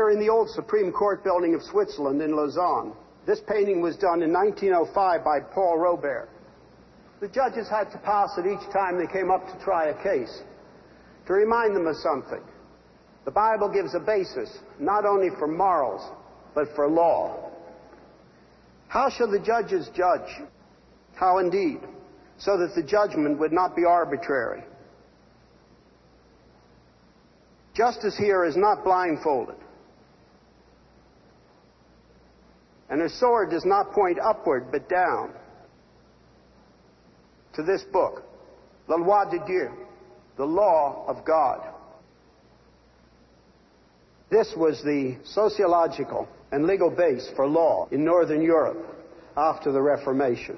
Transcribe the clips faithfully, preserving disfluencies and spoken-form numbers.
Here in the old Supreme Court building of Switzerland in Lausanne, this painting was done in nineteen oh five by Paul Robert. The judges had to pass it each time they came up to try a case, to remind them of something. The Bible gives a basis, not only for morals, but for law. How shall the judges judge? How indeed? So that the judgment would not be arbitrary. Justice here is not blindfolded. And her sword does not point upward, but down. To this book, La Loi de Dieu, the law of God. This was the sociological and legal base for law in Northern Europe after the Reformation.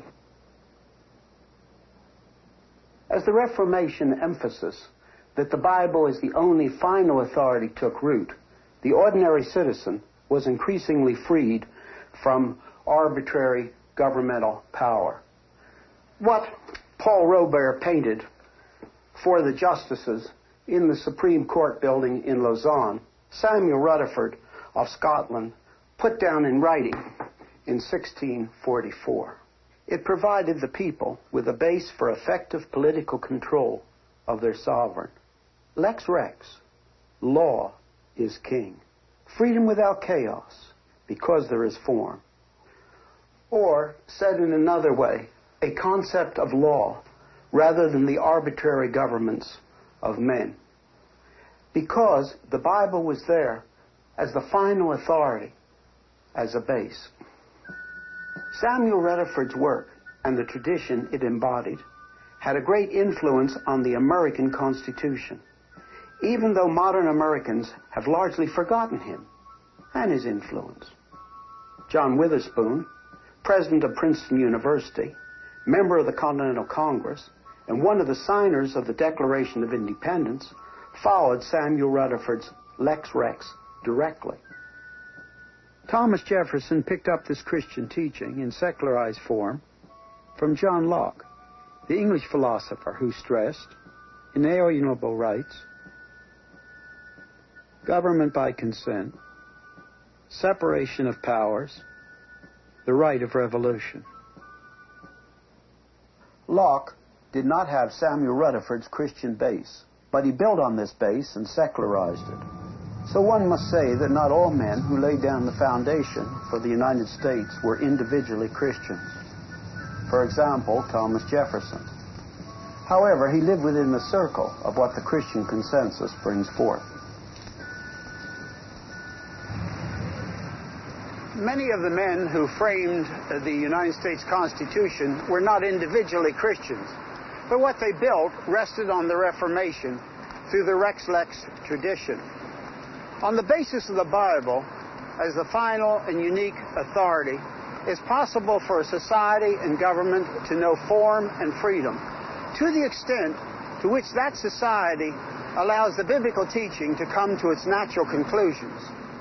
As the Reformation emphasis that the Bible is the only final authority took root, the ordinary citizen was increasingly freed from arbitrary governmental power. What Paul Robert painted for the justices in the Supreme Court building in Lausanne, Samuel Rutherford of Scotland put down in writing in sixteen forty-four. It provided the people with a base for effective political control of their sovereign. Lex Rex, law is king. Freedom without chaos, because there is form. Or, said in another way, a concept of law rather than the arbitrary governments of men. Because the Bible was there as the final authority, as a base. Samuel Rutherford's work and the tradition it embodied had a great influence on the American Constitution, even though modern Americans have largely forgotten him and his influence. John Witherspoon, president of Princeton University, member of the Continental Congress, and one of the signers of the Declaration of Independence, followed Samuel Rutherford's Lex Rex directly. Thomas Jefferson picked up this Christian teaching in secularized form from John Locke, the English philosopher who stressed inalienable rights, government by consent, separation of powers, the right of revolution. Locke did not have Samuel Rutherford's Christian base, but he built on this base and secularized it. So one must say that not all men who laid down the foundation for the United States were individually Christians. For example, Thomas Jefferson. However, he lived within the circle of what the Christian consensus brings forth. Many of the men who framed the United States Constitution were not individually Christians, but what they built rested on the Reformation through the Rex Lex tradition. On the basis of the Bible, as the final and unique authority, it's possible for a society and government to know form and freedom to the extent to which that society allows the biblical teaching to come to its natural conclusions.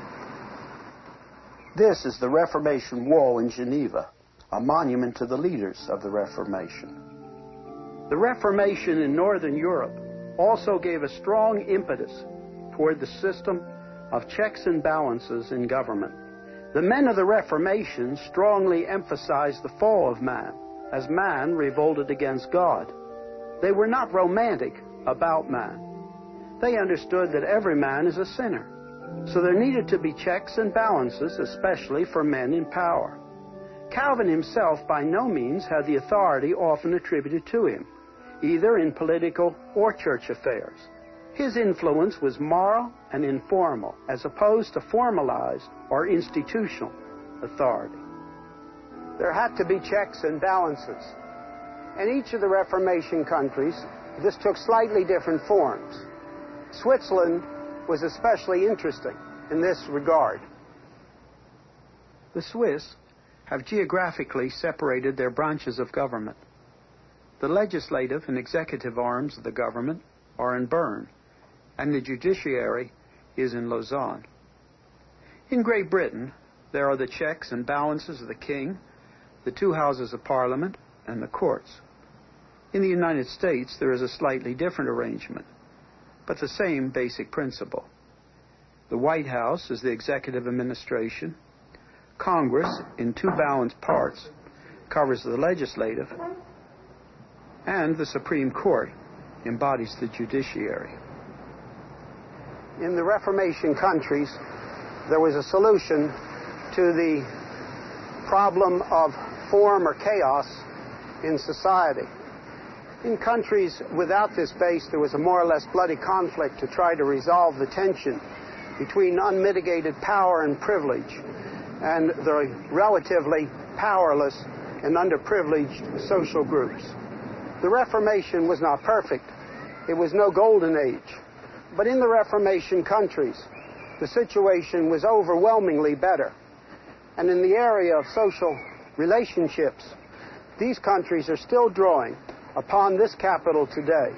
This is the Reformation Wall in Geneva, a monument to the leaders of the Reformation. The Reformation in Northern Europe also gave a strong impetus toward the system of checks and balances in government. The men of the Reformation strongly emphasized the fall of man, as man revolted against God. They were not romantic about man. They understood that every man is a sinner, so there needed to be checks and balances, especially for men in power. Calvin himself by no means had the authority often attributed to him, either in political or church affairs. His influence was moral and informal, as opposed to formalized or institutional authority. There had to be checks and balances. In each of the Reformation countries, this took slightly different forms. Switzerland was especially interesting in this regard. The Swiss have geographically separated their branches of government. The legislative and executive arms of the government are in Bern, and the judiciary is in Lausanne. In Great Britain, there are the checks and balances of the king, the two houses of parliament, and the courts. In the United States, there is a slightly different arrangement, but the same basic principle. The White House is the executive administration. Congress, in two balanced parts, covers the legislative. And the Supreme Court embodies the judiciary. In the Reformation countries, there was a solution to the problem of form or chaos in society. In countries without this base, there was a more or less bloody conflict to try to resolve the tension between unmitigated power and privilege and the relatively powerless and underprivileged social groups. The Reformation was not perfect. It was no golden age. But in the Reformation countries, the situation was overwhelmingly better. And in the area of social relationships, these countries are still drawing upon this capital today.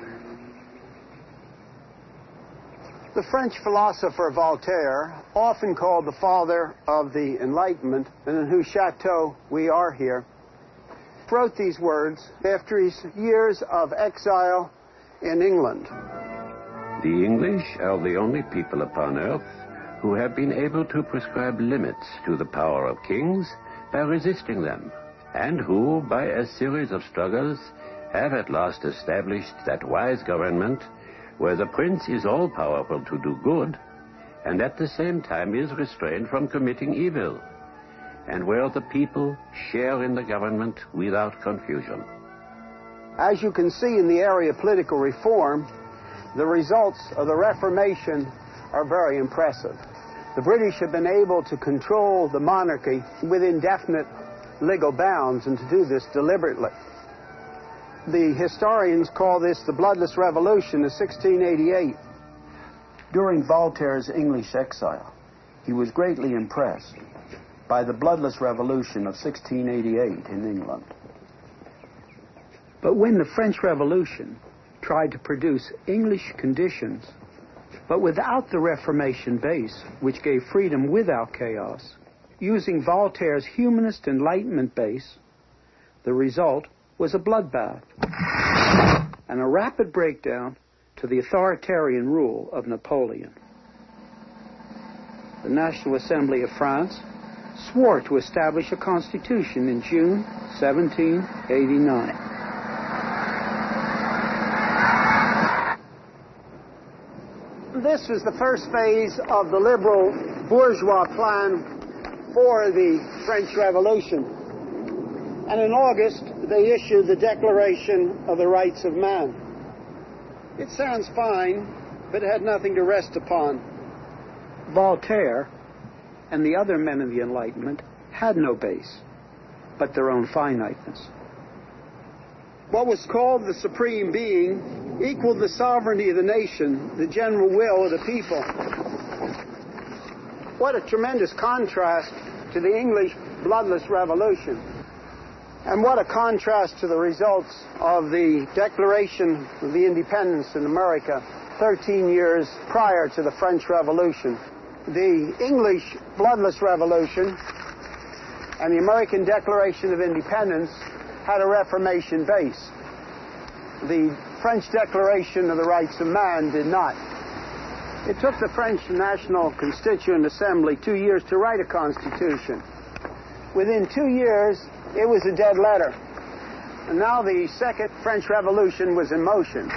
The French philosopher Voltaire, often called the father of the Enlightenment, and in whose chateau we are here, wrote these words after his years of exile in England. The English are the only people upon earth who have been able to prescribe limits to the power of kings by resisting them, and who, by a series of struggles, have at last established that wise government where the prince is all-powerful to do good, and at the same time is restrained from committing evil, and where the people share in the government without confusion. As you can see in the area of political reform, the results of the Reformation are very impressive. The British have been able to control the monarchy within definite legal bounds, and to do this deliberately. The historians call this the Bloodless Revolution of sixteen eighty-eight. During Voltaire's English exile, he was greatly impressed by the Bloodless Revolution of sixteen eighty-eight in England. But when the French Revolution tried to produce English conditions, but without the Reformation base, which gave freedom without chaos, using Voltaire's humanist Enlightenment base, the result was a bloodbath and a rapid breakdown to the authoritarian rule of Napoleon. The National Assembly of France swore to establish a constitution in June seventeen eighty-nine. This was the first phase of the liberal bourgeois plan for the French Revolution. And in August, they issued the Declaration of the Rights of Man. It sounds fine, but it had nothing to rest upon. Voltaire and the other men of the Enlightenment had no base, but their own finiteness. What was called the Supreme Being equaled the sovereignty of the nation, the general will of the people. What a tremendous contrast to the English bloodless revolution. And what a contrast to the results of the Declaration of the Independence in America thirteen years prior to the French Revolution. The English bloodless revolution and the American Declaration of Independence had a Reformation base. The French Declaration of the Rights of Man did not. It took the French National Constituent Assembly two years to write a constitution. Within two years, it was a dead letter. And now the Second French Revolution was in motion.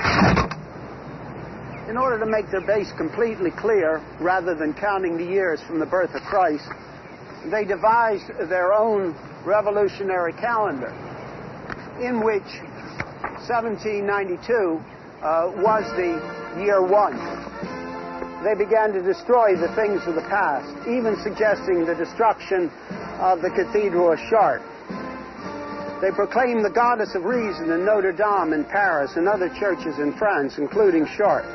In order to make their base completely clear, rather than counting the years from the birth of Christ, they devised their own revolutionary calendar, in which seventeen ninety-two uh, was the year one. They began to destroy the things of the past, even suggesting the destruction of the Cathedral of Chartres. They proclaimed the goddess of reason in Notre Dame in Paris and other churches in France, including Chartres.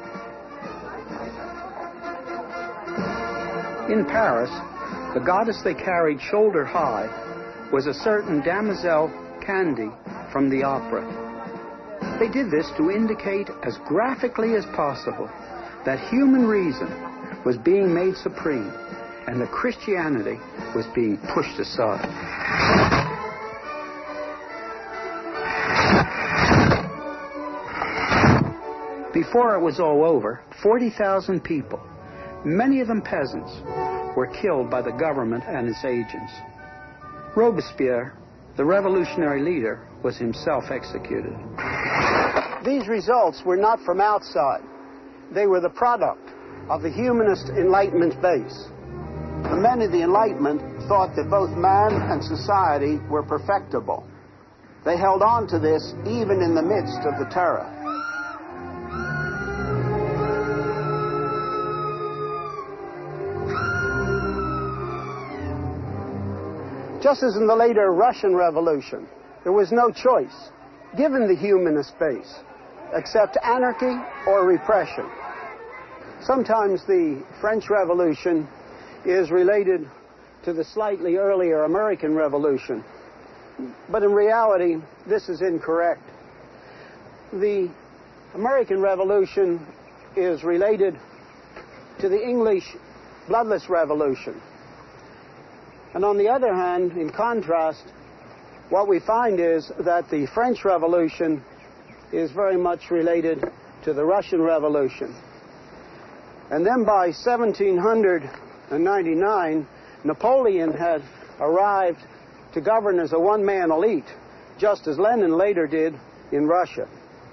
In Paris, the goddess they carried shoulder high was a certain Damoiselle Candy from the opera. They did this to indicate as graphically as possible that human reason was being made supreme and that Christianity was being pushed aside. Before it was all over, forty thousand people, many of them peasants, were killed by the government and its agents. Robespierre, the revolutionary leader, was himself executed. These results were not from outside. They were the product of the humanist Enlightenment base. The men of the Enlightenment thought that both man and society were perfectible. They held on to this even in the midst of the terror. Just as in the later Russian Revolution, there was no choice given the humanist base except anarchy or repression. Sometimes the French Revolution is related to the slightly earlier American Revolution, but in reality, this is incorrect. The American Revolution is related to the English Bloodless Revolution. And on the other hand, in contrast, what we find is that the French Revolution is very much related to the Russian Revolution. And then by seventeen ninety-nine, Napoleon had arrived to govern as a one-man elite, just as Lenin later did in Russia.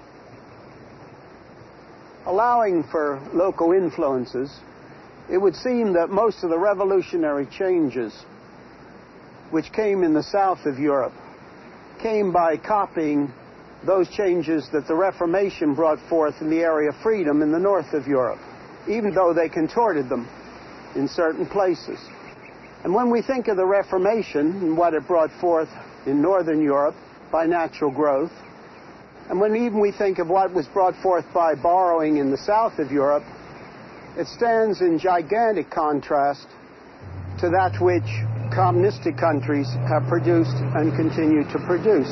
Allowing for local influences, it would seem that most of the revolutionary changes which came in the south of Europe came by copying those changes that the Reformation brought forth in the area of freedom in the north of Europe, even though they contorted them in certain places. And when we think of the Reformation and what it brought forth in northern Europe by natural growth, and when even we think of what was brought forth by borrowing in the south of Europe, it stands in gigantic contrast to that which communistic countries have produced and continue to produce.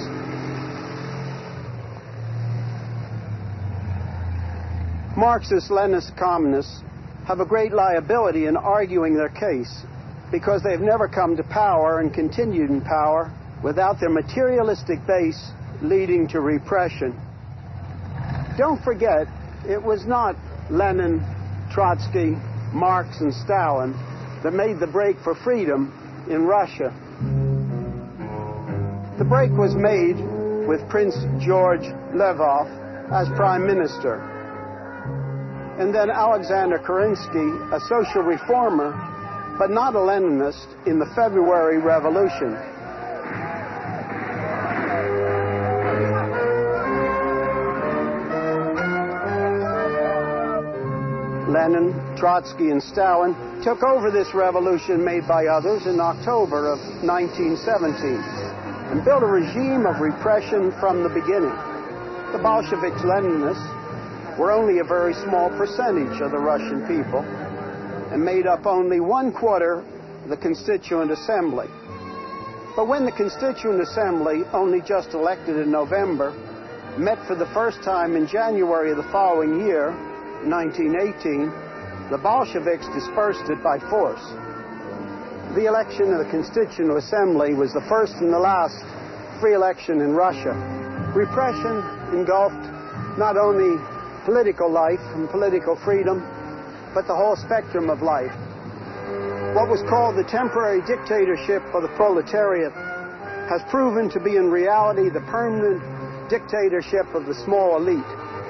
Marxist-Leninist communists have a great liability in arguing their case because they've never come to power and continued in power without their materialistic base leading to repression. Don't forget, it was not Lenin, Trotsky, Marx, and Stalin that made the break for freedom in Russia. The break was made with Prince George Lvov as prime minister, and then Alexander Kerensky, a social reformer, but not a Leninist, in the February Revolution. Lenin, Trotsky, and Stalin took over this revolution made by others in October of nineteen seventeen and built a regime of repression from the beginning. The Bolsheviks-Leninists were only a very small percentage of the Russian people and made up only one quarter of the Constituent Assembly. But when the Constituent Assembly, only just elected in November, met for the first time in January of the following year, nineteen eighteen, the Bolsheviks dispersed it by force. The election of the Constituent Assembly was the first and the last free election in Russia. Repression engulfed not only political life and political freedom, but the whole spectrum of life. What was called the temporary dictatorship of the proletariat has proven to be in reality the permanent dictatorship of the small elite.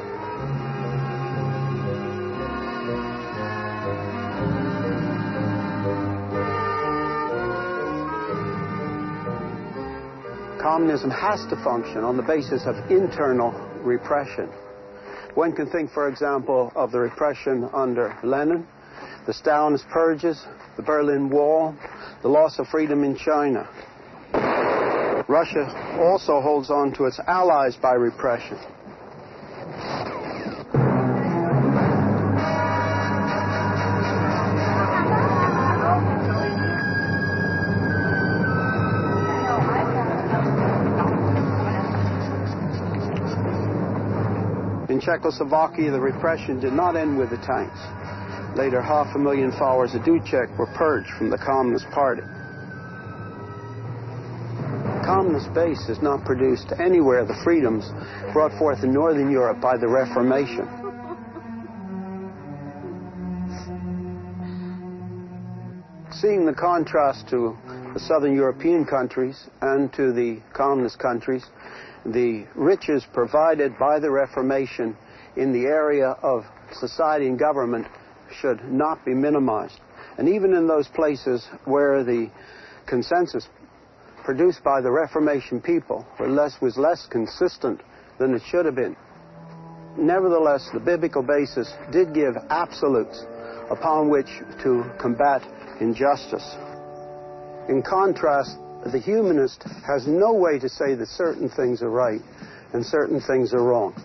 Communism has to function on the basis of internal repression. One can think, for example, of the repression under Lenin, the Stalinist purges, the Berlin Wall, the loss of freedom in China. Russia also holds on to its allies by repression. In Czechoslovakia, the repression did not end with the tanks. Later, half a million followers of Dubček were purged from the Communist Party. The Communist base has not produced anywhere the freedoms brought forth in Northern Europe by the Reformation. Seeing the contrast to the southern European countries and to the colonist countries, the riches provided by the Reformation in the area of society and government should not be minimized. And even in those places where the consensus produced by the Reformation people were less, was less consistent than it should have been, nevertheless, the biblical basis did give absolutes upon which to combat injustice. In contrast, the humanist has no way to say that certain things are right and certain things are wrong.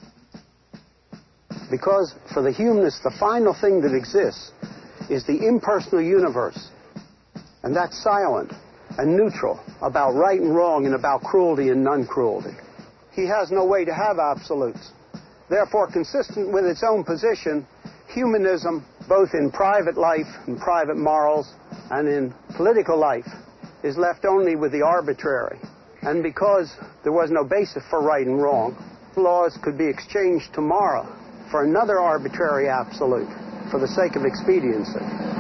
Because for the humanist, the final thing that exists is the impersonal universe. And that's silent and neutral about right and wrong and about cruelty and non-cruelty. He has no way to have absolutes. Therefore, consistent with its own position, humanism, both in private life and private morals and in political life, is left only with the arbitrary. And because there was no basis for right and wrong, laws could be exchanged tomorrow for another arbitrary absolute for the sake of expediency.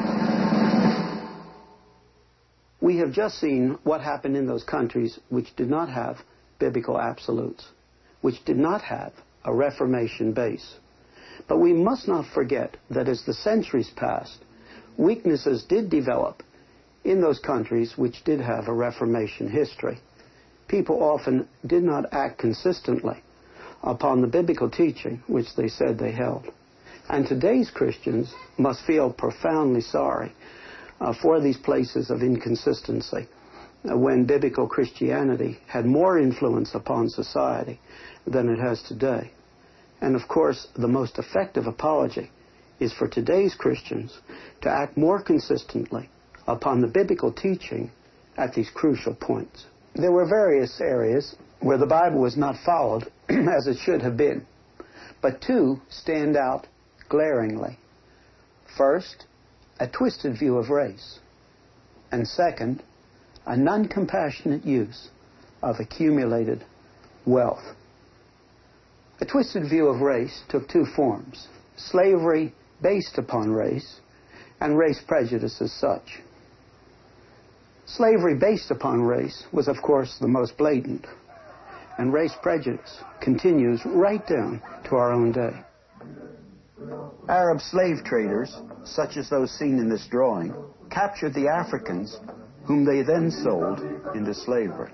We have just seen what happened in those countries which did not have biblical absolutes, which did not have a Reformation base. But we must not forget that as the centuries passed, weaknesses did develop in those countries which did have a Reformation history. People often did not act consistently upon the biblical teaching which they said they held. And today's Christians must feel profoundly sorry uh, for these places of inconsistency uh, when biblical Christianity had more influence upon society than it has today. And of course, the most effective apology is for today's Christians to act more consistently upon the biblical teaching at these crucial points. There were various areas where the Bible was not followed as it should have been, but two stand out glaringly. First, a twisted view of race, and second, a non-compassionate use of accumulated wealth. A twisted view of race took two forms: slavery based upon race and race prejudice as such. Slavery based upon race was, of course, the most blatant, and race prejudice continues right down to our own day. Arab slave traders, such as those seen in this drawing, captured the Africans, whom they then sold into slavery.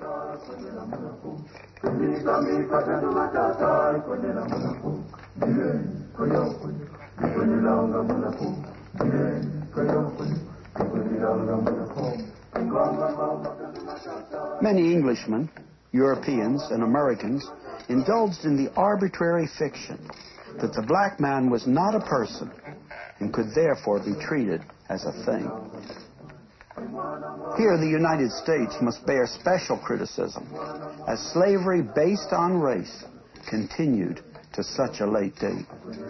Many Englishmen, Europeans, and Americans indulged in the arbitrary fiction that the black man was not a person and could therefore be treated as a thing. Here, the United States must bear special criticism, as slavery based on race continued to such a late date.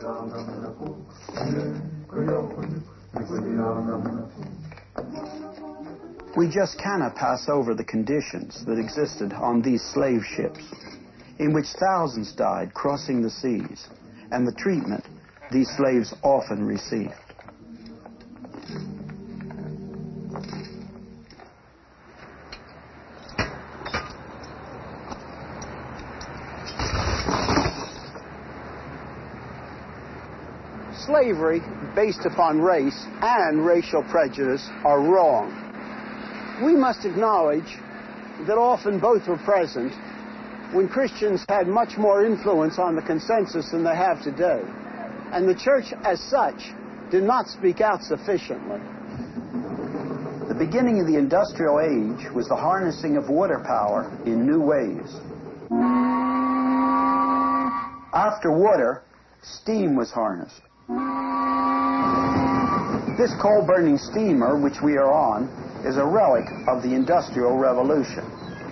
We just cannot pass over the conditions that existed on these slave ships, in which thousands died crossing the seas, and the treatment these slaves often received. Slavery based upon race and racial prejudice are wrong. We must acknowledge that often both were present when Christians had much more influence on the consensus than they have today. And the church as such did not speak out sufficiently. The beginning of the industrial age was the harnessing of water power in new ways. After water, steam was harnessed. This coal-burning steamer, which we are on, is a relic of the Industrial Revolution.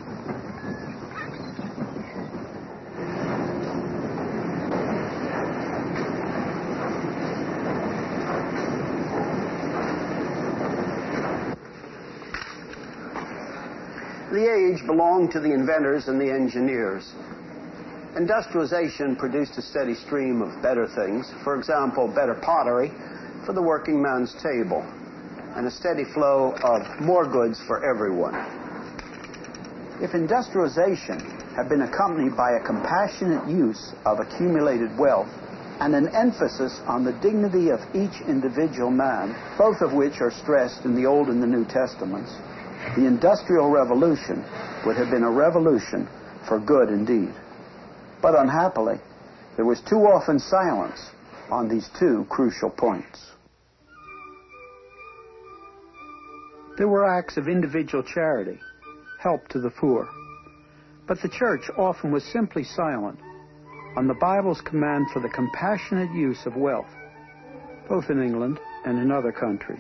The age belonged to the inventors and the engineers. Industrialization produced a steady stream of better things. For example, better pottery for the working man's table, and a steady flow of more goods for everyone. If industrialization had been accompanied by a compassionate use of accumulated wealth and an emphasis on the dignity of each individual man, both of which are stressed in the Old and the New Testaments, the Industrial Revolution would have been a revolution for good indeed. But unhappily, there was too often silence on these two crucial points. There were acts of individual charity, help to the poor, but the church often was simply silent on the Bible's command for the compassionate use of wealth, both in England and in other countries.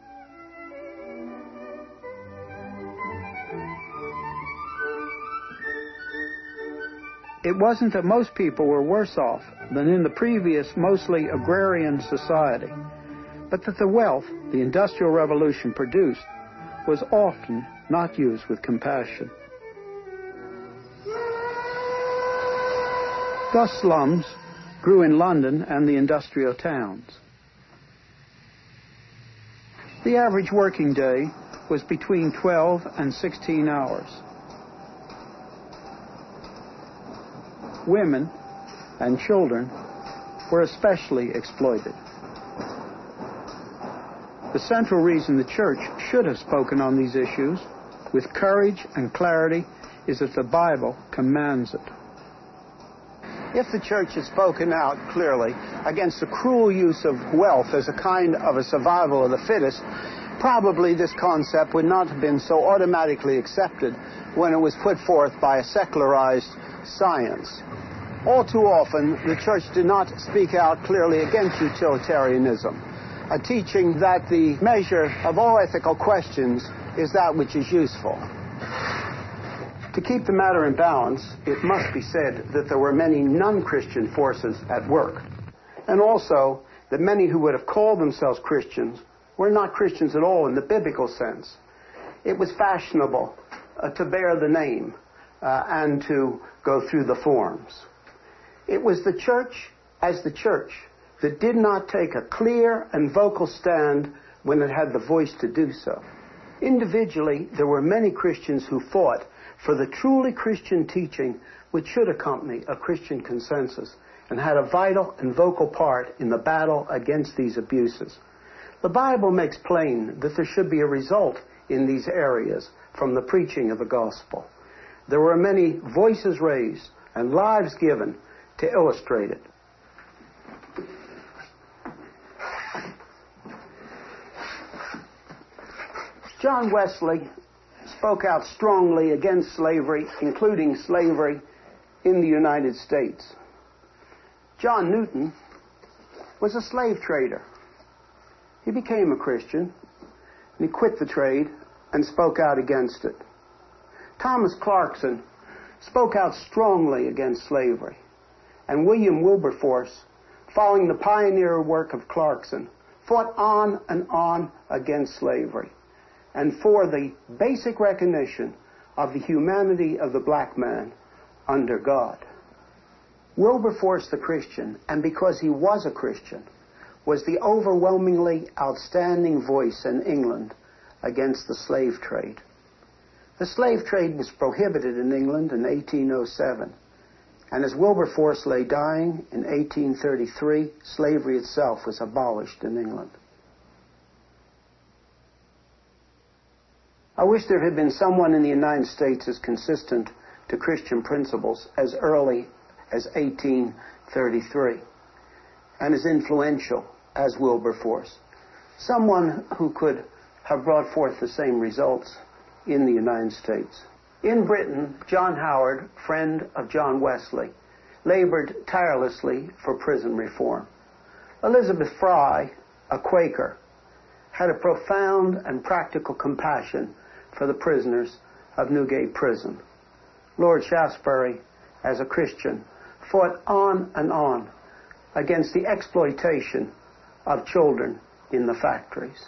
It wasn't that most people were worse off than in the previous, mostly agrarian society, but that the wealth the Industrial Revolution produced was often not used with compassion. Thus slums grew in London and the industrial towns. The average working day was between twelve and sixteen hours. Women and children were especially exploited. The central reason the church should have spoken on these issues with courage and clarity is that the Bible commands it. If the church had spoken out clearly against the cruel use of wealth as a kind of a survival of the fittest, probably this concept would not have been so automatically accepted when it was put forth by a secularized science. All too often, the church did not speak out clearly against utilitarianism, a teaching that the measure of all ethical questions is that which is useful. To keep the matter in balance, it must be said that there were many non-Christian forces at work, and also that many who would have called themselves Christians were not Christians at all in the biblical sense. It was fashionable uh, to bear the name uh, and to go through the forms. It was the church as the church that did not take a clear and vocal stand when it had the voice to do so. Individually, there were many Christians who fought for the truly Christian teaching which should accompany a Christian consensus and had a vital and vocal part in the battle against these abuses. The Bible makes plain that there should be a result in these areas from the preaching of the gospel. There were many voices raised and lives given to illustrate it. John Wesley spoke out strongly against slavery, including slavery in the United States. John Newton was a slave trader. He became a Christian, and he quit the trade and spoke out against it. Thomas Clarkson spoke out strongly against slavery, and William Wilberforce, following the pioneer work of Clarkson, fought on and on against slavery and for the basic recognition of the humanity of the black man under God. Wilberforce the Christian, and because he was a Christian, was the overwhelmingly outstanding voice in England against the slave trade. The slave trade was prohibited in England in eighteen oh seven, and as Wilberforce lay dying in eighteen thirty-three, slavery itself was abolished in England. I wish there had been someone in the United States as consistent to Christian principles as early as eighteen thirty-three and as influential as Wilberforce. Someone who could have brought forth the same results in the United States. In Britain, John Howard, friend of John Wesley, labored tirelessly for prison reform. Elizabeth Fry, a Quaker, had a profound and practical compassion for the prisoners of Newgate Prison. Lord Shaftesbury, as a Christian, fought on and on against the exploitation of children in the factories.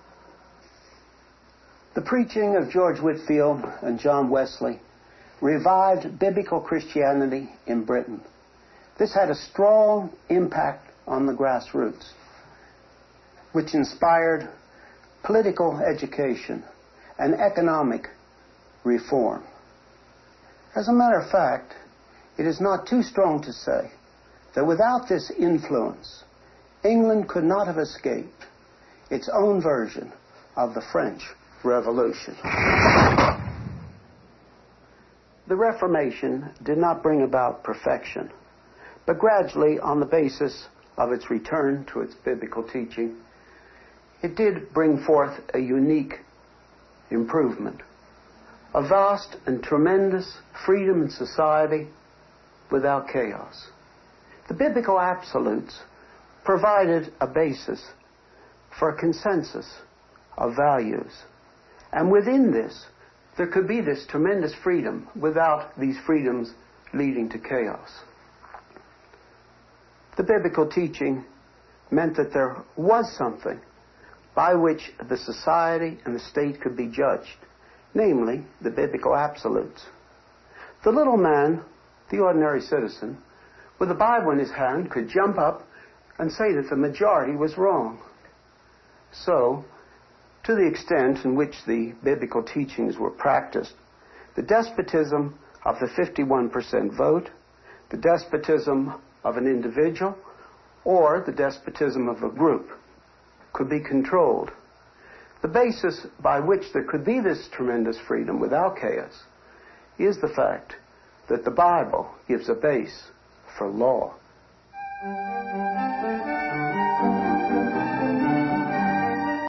The preaching of George Whitefield and John Wesley revived biblical Christianity in Britain. This had a strong impact on the grassroots, which inspired political education, and economic reform. As a matter of fact, it is not too strong to say that without this influence, England could not have escaped its own version of the French Revolution. The Reformation did not bring about perfection, but gradually, on the basis of its return to its biblical teaching, it did bring forth a unique improvement, a vast and tremendous freedom in society without chaos. The biblical absolutes provided a basis for a consensus of values, and within this, there could be this tremendous freedom without these freedoms leading to chaos. The biblical teaching meant that there was something by which the society and the state could be judged, namely the biblical absolutes. The little man, the ordinary citizen, with a Bible in his hand, could jump up and say that the majority was wrong. So, to the extent in which the biblical teachings were practiced, the despotism of the fifty-one percent vote, the despotism of an individual, or the despotism of a group could be controlled. The basis by which there could be this tremendous freedom without chaos is the fact that the Bible gives a base for law.